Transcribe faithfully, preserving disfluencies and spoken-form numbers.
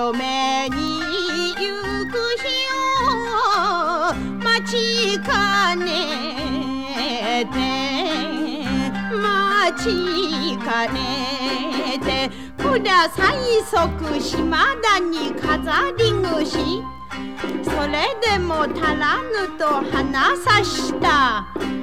嫁に行く日を待ちかねて待ちかねてください即島田に飾り串それでも足らぬと話さした